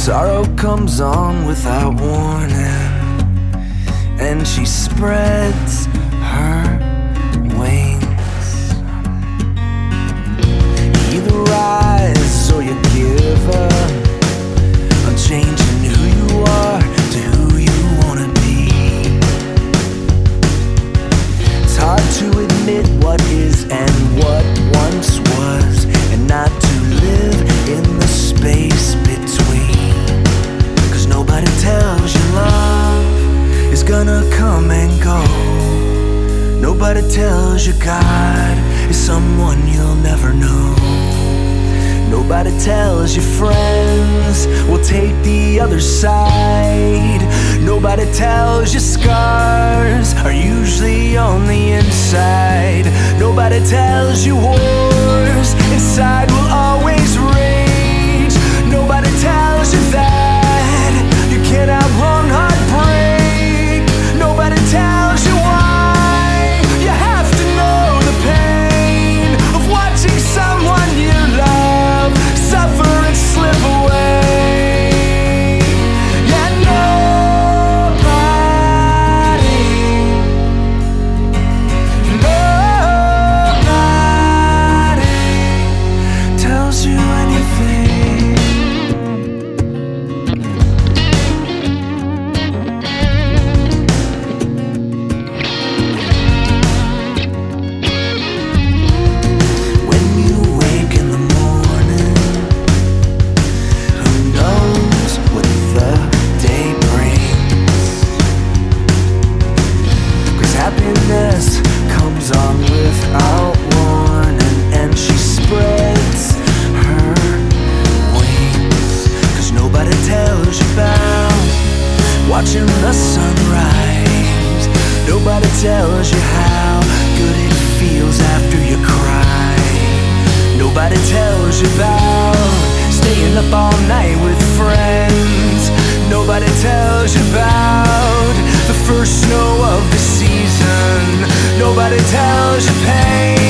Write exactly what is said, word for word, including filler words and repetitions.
Sorrow comes on without warning, and she spreads her wings. You either rise or you give up on changing who you are to who you wanna be. It's hard to admit what is and what once was, and not to live in the space between. Cause nobody tells you love is gonna come and go. Nobody tells you God is someone you'll never know. Nobody tells you friends will take the other side. Nobody tells you scars are usually on the inside. Nobody tells you wars inside will always rage. Nobody tells you that you can't outrun heartbreak. Nobody tells you why you have to know the pain of watching someone you love suffer and slip away. Yeah, nobody, nobody tells you anything. When you wake in the morning, who knows what the day brings? Cause happiness comes on without warning, and she spreads her wings. Cause nobody tells you about watching the sunrise. Nobody tells you how good it feels after you cry. Nobody tells you about staying up all night with friends. Nobody tells you about the first snow of the season. Nobody tells you pain